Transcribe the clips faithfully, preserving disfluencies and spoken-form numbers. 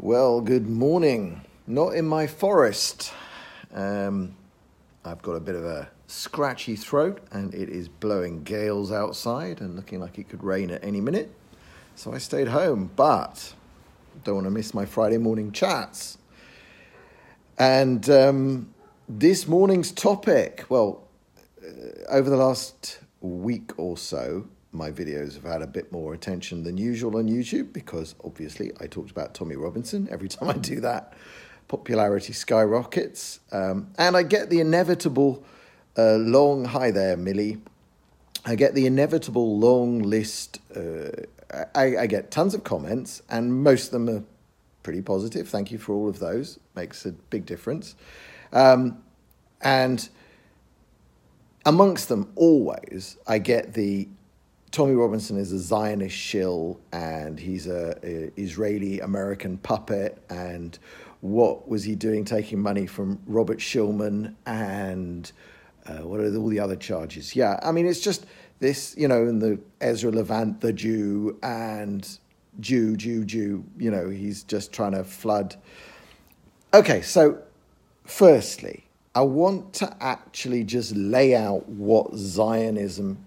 Well, good morning. Not in my forest. Um, I've got a bit of a scratchy throat and it is blowing gales outside and looking like it could rain at any minute. So I stayed home, but don't want to miss my Friday morning chats. And um, this morning's topic, well, uh, over the last week or so, my videos have had a bit more attention than usual on YouTube because obviously I talked about Tommy Robinson. Every time I do that, popularity skyrockets. Um, and I get the inevitable uh, long, hi there, Millie. I get the inevitable long list. Uh, I, I get tons of comments and most of them are pretty positive. Thank you for all of those. Makes a big difference. Um, and amongst them always, I get the Tommy Robinson is a Zionist shill and he's a, a Israeli-American puppet, and what was he doing taking money from Robert Shulman, and uh, what are all the other charges? Yeah, I mean, it's just this, you know, and the Ezra Levant, the Jew, and Jew, Jew, Jew, you know, he's just trying to flood. Okay, so firstly, I want to actually just lay out what Zionism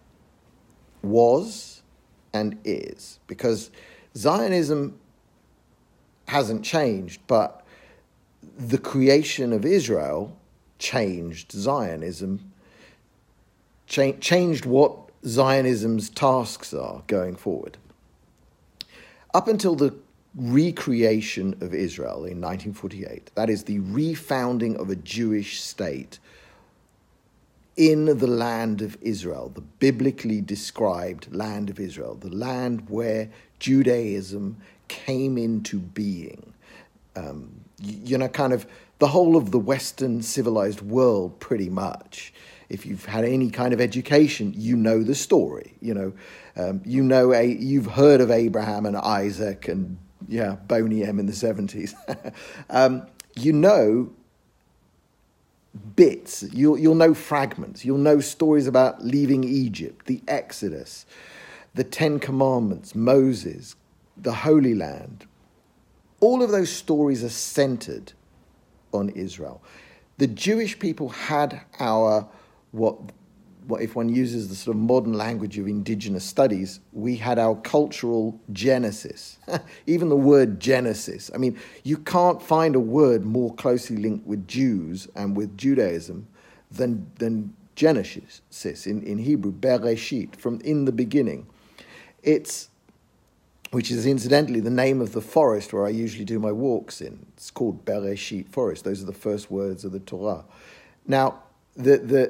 was and is, because Zionism hasn't changed, but the creation of Israel changed Zionism, cha- changed what Zionism's tasks are going forward. Up until the recreation of Israel in nineteen forty-eight, that is the refounding of a Jewish state in the land of Israel, the biblically described land of Israel, the land where Judaism came into being. Um, you, you know, kind of the whole of the Western civilized world, pretty much. If you've had any kind of education, you know the story. You know, um, you know, a, you've heard of Abraham and Isaac and yeah, Boney M in the seventies. um, you know. Bits, you'll you'll know fragments, you'll know stories about leaving Egypt, the Exodus, the Ten Commandments, Moses, the Holy Land. All of those stories are centered on Israel. The Jewish people had our, what, what if one uses the sort of modern language of indigenous studies, we had our cultural genesis. Even the word Genesis. I mean, you can't find a word more closely linked with Jews and with Judaism than, than Genesis in, in Hebrew, Bereshit, from in the beginning. It's, which is incidentally the name of the forest where I usually do my walks in. It's called Bereshit Forest. Those are the first words of the Torah. Now, the the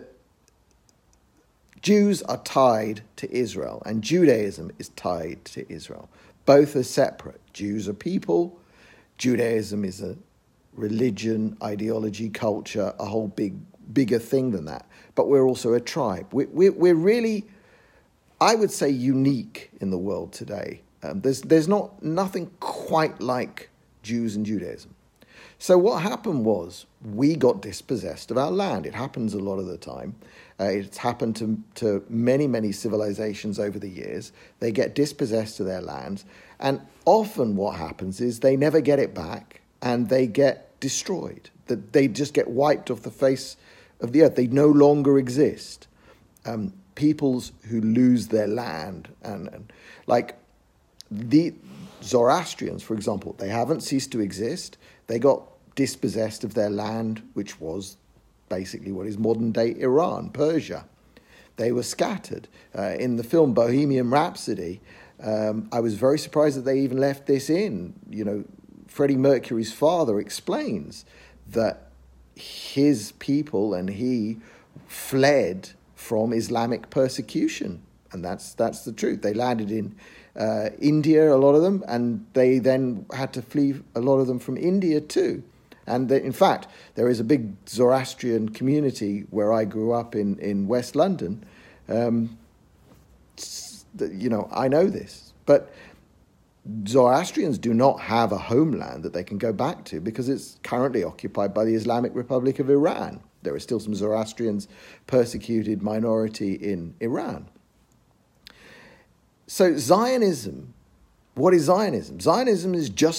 Jews are tied to Israel, and Judaism is tied to Israel. Both are separate. Jews are people. Judaism is a religion, ideology, culture, a whole big, bigger thing than that. But we're also a tribe. We, we, we're really, I would say, unique in the world today. Um, there's, there's not nothing quite like Jews and Judaism. So what happened was we got dispossessed of our land. It happens a lot of the time. Uh, it's happened to, to many, many civilizations over the years. They get dispossessed of their lands. And often what happens is they never get it back and they get destroyed. That they just get wiped off the face of the earth. They no longer exist. Um, peoples who lose their land, and, and like the Zoroastrians, for example, they haven't ceased to exist. They got dispossessed of their land, which was basically what is modern-day Iran, Persia. They were scattered. Uh, in the film Bohemian Rhapsody, um, I was very surprised that they even left this in. You know, Freddie Mercury's father explains that his people and he fled from Islamic persecution. And that's that's the truth. They landed in uh, India, a lot of them, and they then had to flee, a lot of them, from India too. And the, in fact, there is a big Zoroastrian community where I grew up in, in West London. Um, you know, I know this. But Zoroastrians do not have a homeland that they can go back to because it's currently occupied by the Islamic Republic of Iran. There are still some Zoroastrians persecuted minority in Iran. So Zionism, what is Zionism? Zionism is just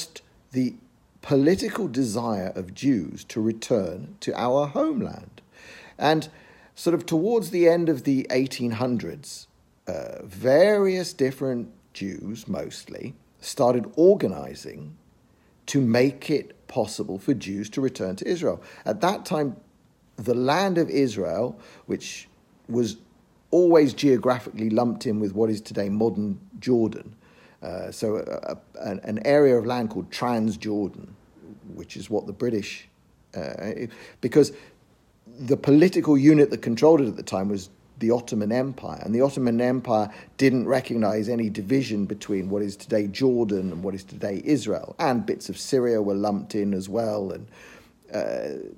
the political desire of Jews to return to our homeland. And sort of towards the end of the eighteen hundreds, uh, various different Jews, mostly, started organizing to make it possible for Jews to return to Israel. At that time, the land of Israel, which was always geographically lumped in with what is today modern Jordan, uh, so a, a, an area of land called Transjordan, which is what the British, uh, because the political unit that controlled it at the time was the Ottoman Empire, and the Ottoman Empire didn't recognize any division between what is today Jordan and what is today Israel, and bits of Syria were lumped in as well, and uh,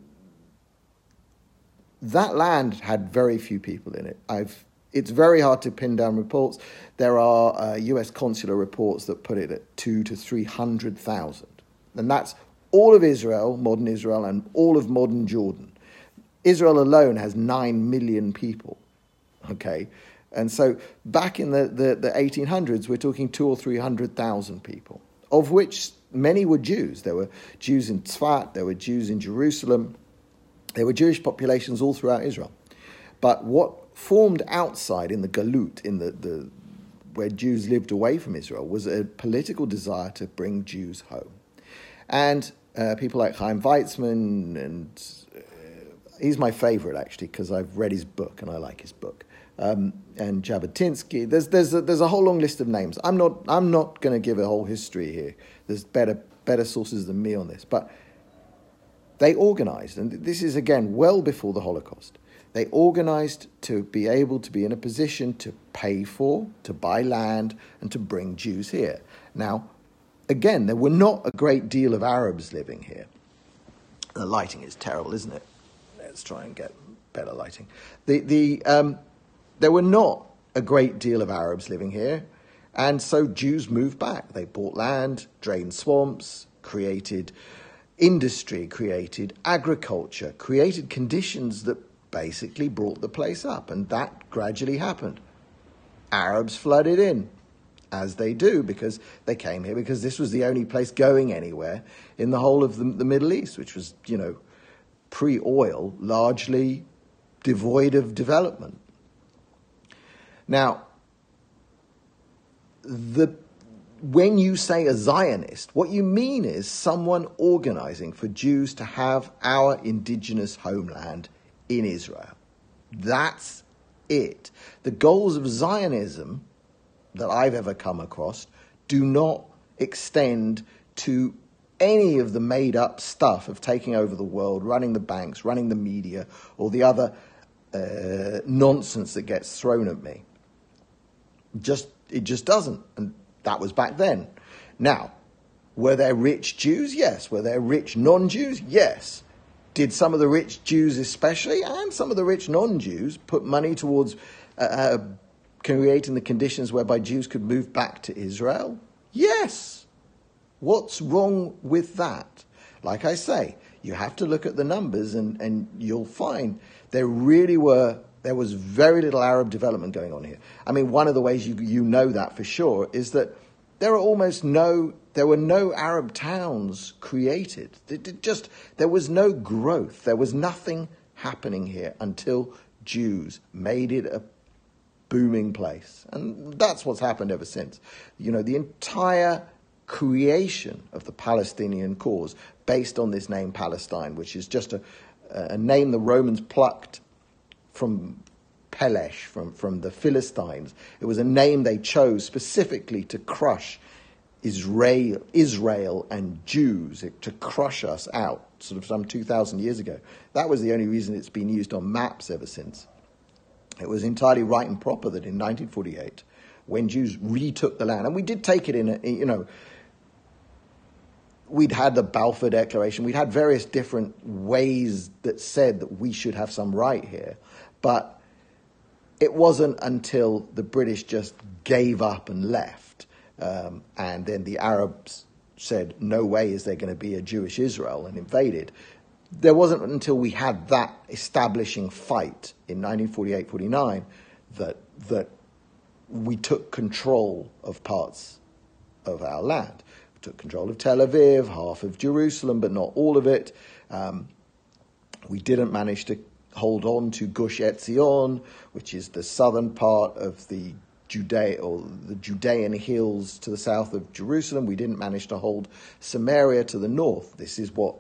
that land had very few people in it. I've It's very hard to pin down reports. There are uh, U S consular reports that put it at two to three hundred thousand, and that's all of Israel, modern Israel, and all of modern Jordan. Israel alone has nine million people. Okay, and so back in the, the, the eighteen hundreds, we're talking two or three hundred thousand people, of which many were Jews. There were Jews in Tzfat, there were Jews in Jerusalem, there were Jewish populations all throughout Israel. But what formed outside in the Galut, in the, the where Jews lived away from Israel, was a political desire to bring Jews home. And uh, people like Chaim Weizmann, and uh, he's my favorite actually because I've read his book and I like his book. Um, and Jabotinsky, there's there's a, there's a whole long list of names. I'm not I'm not going to give a whole history here. There's better better sources than me on this, but they organized, and this is again well before the Holocaust. They organized to be able to be in a position to pay for, to buy land, and to bring Jews here. Now, again, there were not a great deal of Arabs living here. The lighting is terrible, isn't it? Let's try and get better lighting. The the um, there were not a great deal of Arabs living here, and so Jews moved back. They bought land, drained swamps, created industry, created agriculture, created conditions that basically brought the place up, and that gradually happened. Arabs flooded in, as they do, because they came here because this was the only place going anywhere in the whole of the, the Middle East, which was, you know, pre-oil, largely devoid of development. Now, the when you say a Zionist, what you mean is someone organizing for Jews to have our indigenous homeland in Israel. That's it. The goals of Zionism that I've ever come across do not extend to any of the made-up stuff of taking over the world, running the banks, running the media, or the other uh, nonsense that gets thrown at me. Just it just doesn't, and that was back then. Now, were there rich Jews? Yes. Were there rich non-Jews? Yes. Did some of the rich Jews especially, and some of the rich non-Jews, put money towards uh, uh, creating the conditions whereby Jews could move back to Israel? Yes. What's wrong with that? Like I say, you have to look at the numbers, and, and you'll find there really were, there was very little Arab development going on here. I mean, one of the ways you you know that for sure is that there are almost no, there were no Arab towns created. It, it just, there was no growth. There was nothing happening here until Jews made it a booming place. And that's what's happened ever since. You know, the entire creation of the Palestinian cause based on this name Palestine, which is just a, a name the Romans plucked from Pelesh, from, from the Philistines. It was a name they chose specifically to crush Israel, Israel and Jews, to crush us out, sort of some two thousand years ago. That was the only reason it's been used on maps ever since. It was entirely right and proper that in nineteen forty-eight, when Jews retook the land, and we did take it in, a, you know, we'd had the Balfour Declaration, we'd had various different ways that said that we should have some right here, but it wasn't until the British just gave up and left, um, and then the Arabs said, no way is there going to be a Jewish Israel, and invaded. There wasn't until we had that establishing fight in nineteen forty-eight forty-nine that that we took control of parts of our land. took control of Tel Aviv, half of Jerusalem, but not all of it. Um, we didn't manage to hold on to Gush Etzion, which is the southern part of the Judea or the Judean hills to the south of Jerusalem. We didn't manage to hold Samaria to the north. This is what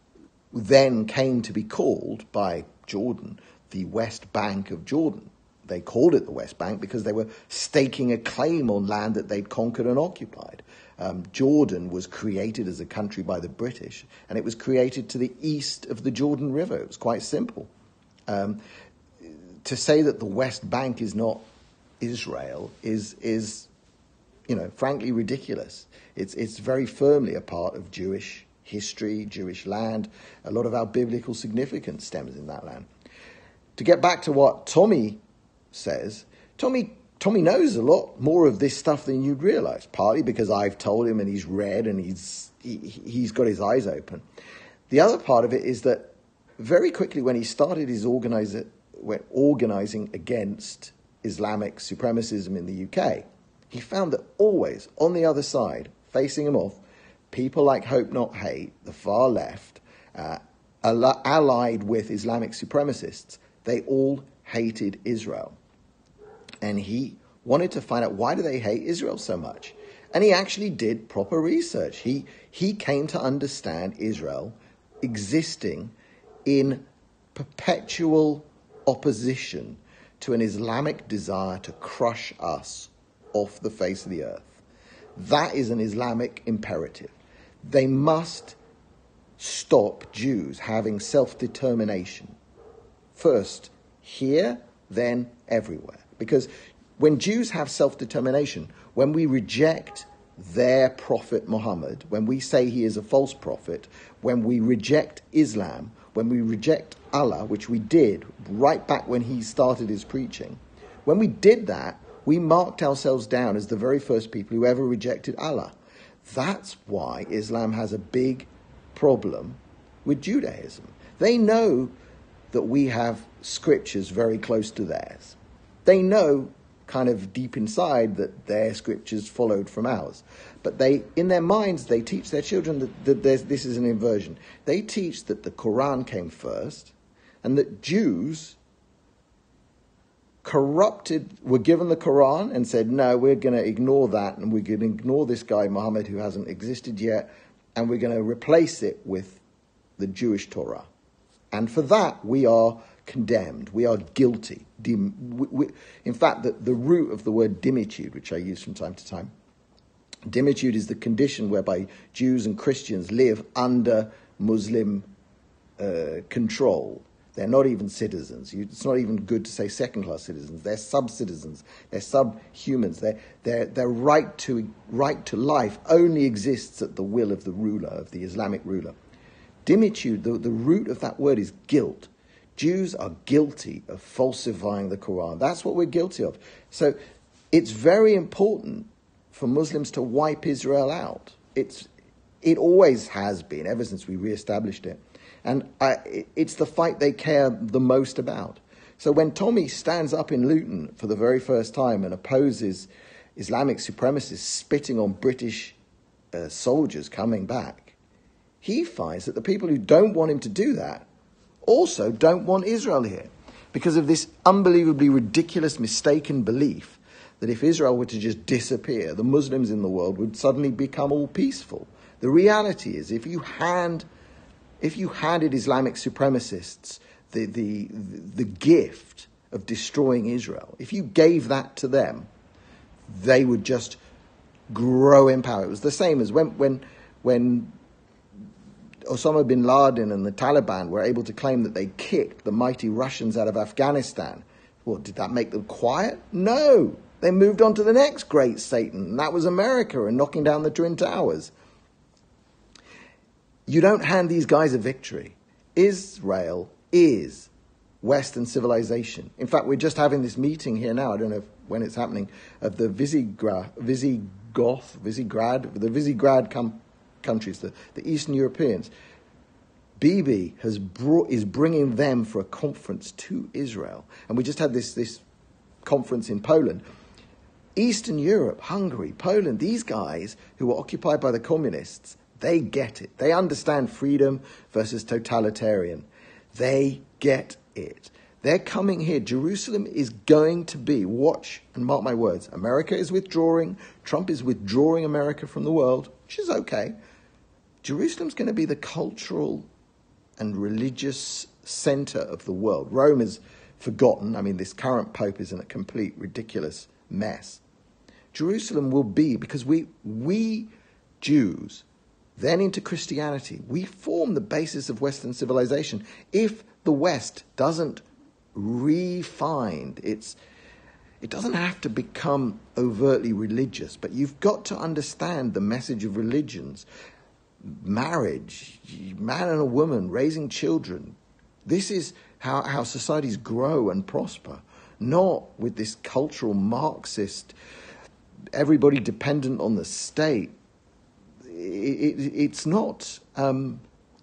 then came to be called by Jordan the West Bank of Jordan. They called it the West Bank because they were staking a claim on land that they'd conquered and occupied. Um, Jordan was created as a country by the British, and it was created to the east of the Jordan River. It was quite simple. Um, to say that the West Bank is not Israel is, is, you know, frankly ridiculous. It's it's very firmly a part of Jewish history, Jewish land. A lot of our biblical significance stems in that land. To get back to what Tommy says, Tommy Tommy knows a lot more of this stuff than you'd realise, partly because I've told him and he's read and he's he, he's got his eyes open. The other part of it is that very quickly when he started his organizer, organising against Islamic supremacism in the U K, he found that always on the other side, facing him off, people like Hope Not Hate, the far left, uh, allied with Islamic supremacists, they all hated Israel. And he wanted to find out, why do they hate Israel so much? And he actually did proper research. He he came to understand Israel existing in perpetual opposition to an Islamic desire to crush us off the face of the earth. That is an Islamic imperative. They must stop Jews having self-determination. First here, then everywhere. Because when Jews have self-determination, when we reject their prophet Muhammad, when we say he is a false prophet, when we reject Islam, when we reject Allah, which we did right back when he started his preaching, when we did that, we marked ourselves down as the very first people who ever rejected Allah. That's why Islam has a big problem with Judaism. They know that we have scriptures very close to theirs. They know kind of deep inside that their scriptures followed from ours. But they, in their minds, they teach their children that, that there's, this is an inversion. They teach that the Quran came first and that Jews corrupted, were given the Quran and said, no, we're going to ignore that and we're going to ignore this guy Muhammad who hasn't existed yet, and we're going to replace it with the Jewish Torah. And for that, we are condemned. We are guilty. Dim, we, we, in fact, the, the root of the word dimitude, which I use from time to time, dimitude is the condition whereby Jews and Christians live under Muslim uh, control. They're not even citizens. You, it's not even good to say second-class citizens. They're sub-citizens. They're sub-humans. Their their their right to right to life only exists at the will of the ruler, of the Islamic ruler. Dimitude, the, the root of that word is guilt. Jews are guilty of falsifying the Quran. That's what we're guilty of. So it's very important for Muslims to wipe Israel out. It's it always has been, ever since we re-established it. And I, it's the fight they care the most about. So when Tommy stands up in Luton for the very first time and opposes Islamic supremacists spitting on British uh, soldiers coming back, he finds that the people who don't want him to do that also don't want Israel here, because of this unbelievably ridiculous mistaken belief that if Israel were to just disappear, the Muslims in the world would suddenly become all peaceful. The reality is, if you hand, if you handed Islamic supremacists the, the, the gift of destroying Israel, if you gave that to them, they would just grow in power. It was the same as when when when Osama bin Laden and the Taliban were able to claim that they kicked the mighty Russians out of Afghanistan. Well, did that make them quiet? No. They moved on to the next great Satan, and that was America and knocking down the Twin Towers. You don't hand these guys a victory. Israel is Western civilization. In fact, we're just having this meeting here now, I don't know if, when it's happening, of the Visegrad, Visigoth, Visegrad, the Visegrad com- countries, the, the Eastern Europeans. Bibi has brought, is bringing them for a conference to Israel. And we just had this, this conference in Poland. Eastern Europe, Hungary, Poland, these guys who were occupied by the communists, they get it. They understand freedom versus totalitarian. They get it. They're coming here. Jerusalem is going to be, watch and mark my words, America is withdrawing, Trump is withdrawing America from the world, which is okay. Jerusalem's going to be the cultural and religious center of the world. Rome is forgotten. I mean, this current pope is in a complete ridiculous mess. Jerusalem will be, because we we Jews, then into Christianity, we form the basis of Western civilization. If the West doesn't refine its, it doesn't have to become overtly religious, but you've got to understand the message of religions. Marriage, man and a woman, raising children. This is how, how societies grow and prosper, not with this cultural Marxist, everybody dependent on the state. It, it, it's not. Um,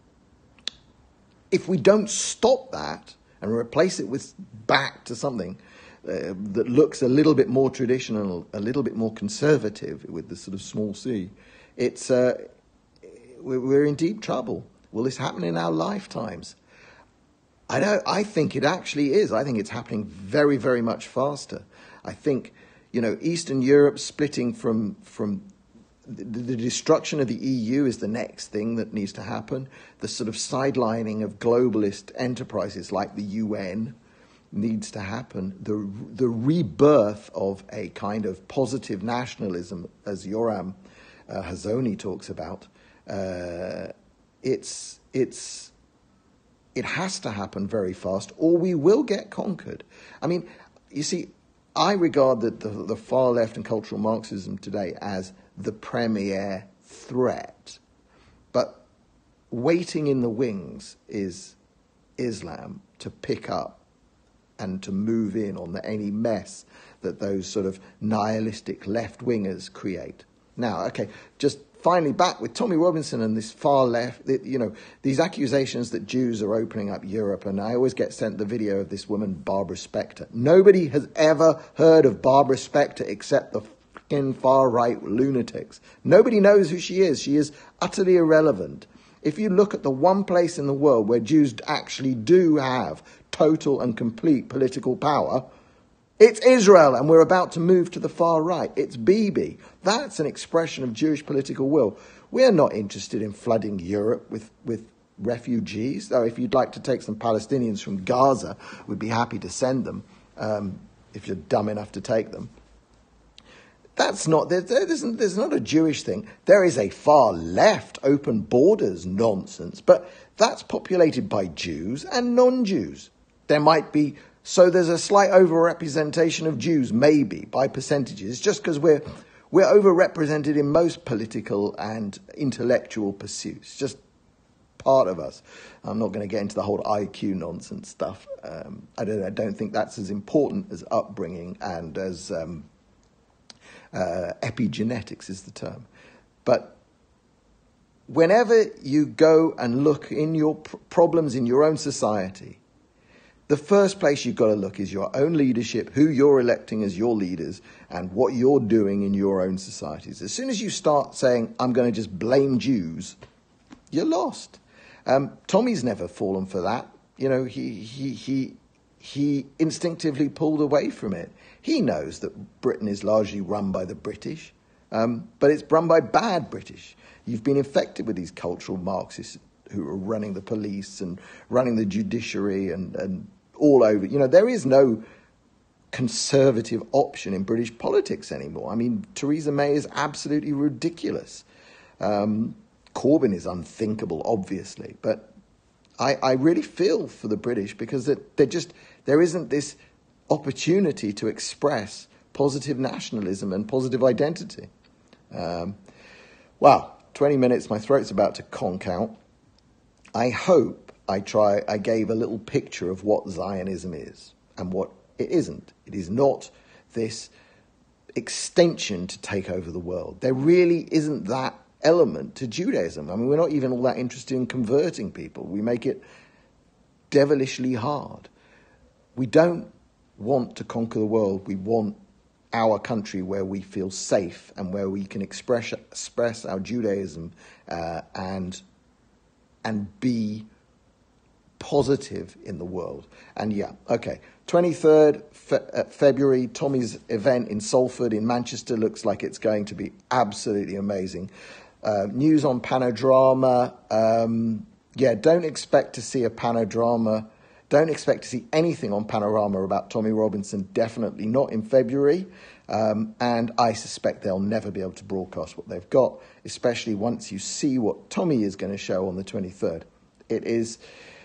if we don't stop that and replace it with back to something uh, that looks a little bit more traditional, a little bit more conservative with the sort of small c, it's uh, we're, we're in deep trouble. Will this happen in our lifetimes? I don't. I think it actually is. I think it's happening very, very much faster. I think, you know, Eastern Europe splitting from from the, the destruction of the E U is the next thing that needs to happen. The sort of sidelining of globalist enterprises like the U N needs to happen. The the rebirth of a kind of positive nationalism, as Yoram uh, Hazony talks about. Uh, it's it's. It has to happen very fast, or we will get conquered. I mean, you see, I regard the, the, the far left and cultural Marxism today as the premier threat. But waiting in the wings is Islam to pick up and to move in on the, any mess that those sort of nihilistic left-wingers create. Now, okay, just finally back with Tommy Robinson and this far left, you know, these accusations that Jews are opening up Europe. And I always get sent the video of this woman, Barbara Specter. Nobody has ever heard of Barbara Specter except the fucking far-right lunatics. Nobody knows who she is. She is utterly irrelevant. If you look at the one place in the world where Jews actually do have total and complete political power, it's Israel, and we're about to move to the far right. It's Bibi. That's an expression of Jewish political will. We're not interested in flooding Europe with, with refugees. Though if you'd like to take some Palestinians from Gaza, we'd be happy to send them, um, if you're dumb enough to take them. That's not, there, there's, there's not a Jewish thing. There is a far left open borders nonsense, but that's populated by Jews and non-Jews. There might be... So there's a slight overrepresentation of Jews, maybe, by percentages. It's just because we're we're overrepresented in most political and intellectual pursuits. Just part of us. I'm not going to get into the whole I Q nonsense stuff. Um, I don't I don't think that's as important as upbringing and as um, uh, epigenetics is the term. But whenever you go and look in your pr- problems in your own society, the first place you've got to look is your own leadership, who you're electing as your leaders, and what you're doing in your own societies. As soon as you start saying, I'm going to just blame Jews, you're lost. Um, Tommy's never fallen for that. You know, he, he, he, he instinctively pulled away from it. He knows that Britain is largely run by the British, um, but it's run by bad British. You've been infected with these cultural Marxists who are running the police and running the judiciary and, and all over. You know, there is no conservative option in British politics anymore. I mean, Theresa May is absolutely ridiculous. Um, Corbyn is unthinkable, obviously. But I, I really feel for the British because it, they're just, there isn't this opportunity to express positive nationalism and positive identity. Um, wow, twenty minutes, my throat's about to conk out. I hope I try. I gave a little picture of what Zionism is and what it isn't. It is not this extension to take over the world. There really isn't that element to Judaism. I mean, we're not even all that interested in converting people. We make it devilishly hard. We don't want to conquer the world. We want our country where we feel safe and where we can express express our Judaism uh, and and be positive in the world. And yeah, okay. twenty-third Fe- uh, February, Tommy's event in Salford in Manchester looks like it's going to be absolutely amazing. Uh, news on Panodrama. Um, yeah, don't expect to see a Panodrama. Don't expect to see anything on Panorama about Tommy Robinson, definitely not in February. Um, and I suspect they'll never be able to broadcast what they've got, especially once you see what Tommy is going to show on the twenty-third. It is...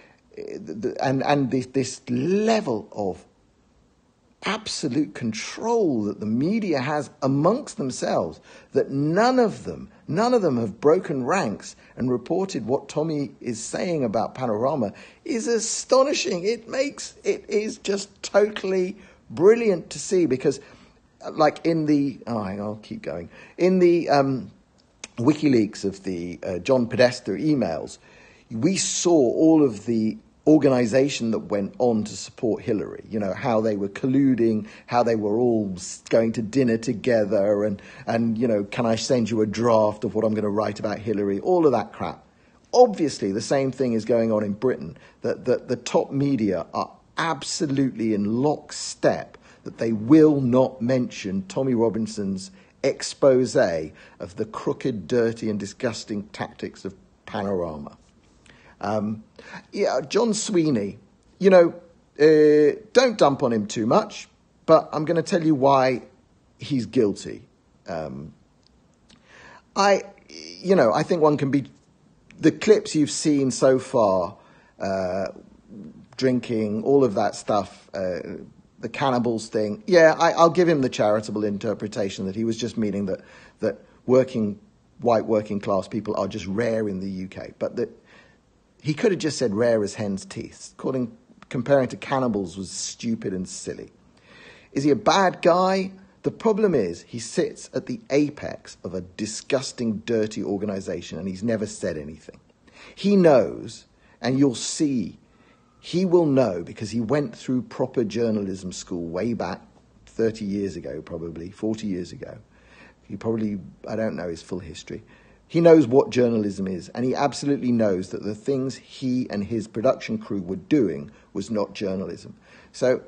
And and this, this level of absolute control that the media has amongst themselves, that none of them, none of them have broken ranks and reported what Tommy is saying about Panorama, is astonishing. It makes, it is just totally brilliant to see, because like in the, oh, hang on, I'll keep going. In the um, WikiLeaks of the uh, John Podesta emails, we saw all of the organization that went on to support Hillary, you know, how they were colluding, how they were all going to dinner together and, and you know, can I send you a draft of what I'm going to write about Hillary, all of that crap. Obviously, the same thing is going on in Britain, that, that the top media are absolutely in lockstep, that they will not mention Tommy Robinson's expose of the crooked, dirty and disgusting tactics of Panorama. Um, yeah, John Sweeney, you know, uh, don't dump on him too much, but I'm going to tell you why he's guilty. Um, I, you know, I think one can be, the clips you've seen so far, uh, drinking, all of that stuff, uh, the cannibals thing. Yeah, I, I'll give him the charitable interpretation that he was just meaning that, that working, white working class people are just rare in the U K, but that, he could have just said rare as hen's teeth. Calling, comparing to cannibals was stupid and silly. Is he a bad guy? The problem is he sits at the apex of a disgusting, dirty organization and he's never said anything. He knows, and you'll see, he will know because he went through proper journalism school way back thirty years ago, probably, forty years ago. He probably, I don't know his full history. He knows what journalism is, and he absolutely knows that the things he and his production crew were doing was not journalism. So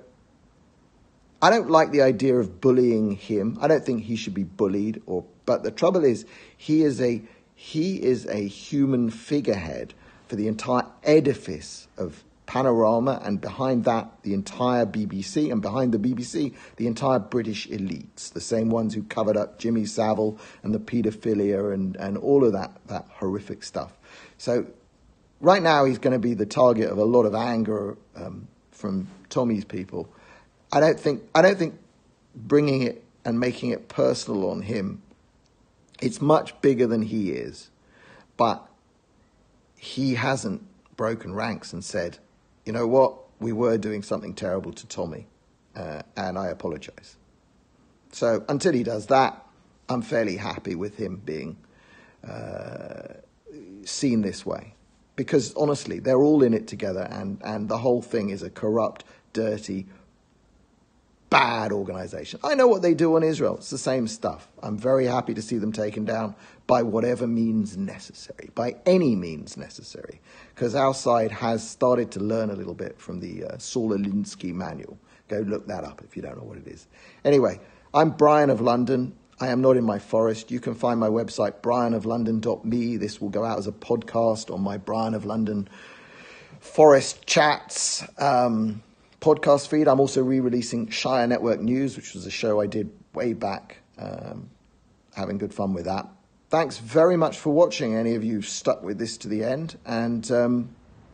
I don't like the idea of bullying him. I don't think he should be bullied, or but the trouble is he is a he is a human figurehead for the entire edifice of Panorama, and behind that, the entire B B C, and behind the B B C, the entire British elites, the same ones who covered up Jimmy Savile and the paedophilia and, and all of that, that horrific stuff. So right now he's going to be the target of a lot of anger um, from Tommy's people. I don't think I don't think bringing it and making it personal on him, it's much bigger than he is, but he hasn't broken ranks and said, you know what, we were doing something terrible to Tommy, uh, and I apologize. So until he does that, I'm fairly happy with him being uh, seen this way. Because honestly, they're all in it together, and, and the whole thing is a corrupt, dirty, bad organization. I know what they do on Israel. It's the same stuff. I'm very happy to see them taken down by whatever means necessary, by any means necessary, because our side has started to learn a little bit from the uh, Saul Alinsky manual. Go look that up if you don't know what it is. Anyway, I'm Brian of London. I am not in my forest. You can find my website, brian of london dot me. This will go out as a podcast on my Brian of London Forest Chats um, podcast feed. I'm also re-releasing Shire Network News, which was a show I did way back, um, having good fun with that. Thanks very much for watching, any of you stuck with this to the end. And um,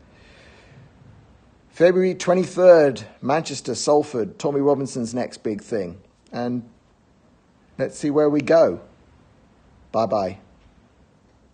February twenty-third, Manchester, Salford, Tommy Robinson's next big thing. And let's see where we go. Bye-bye.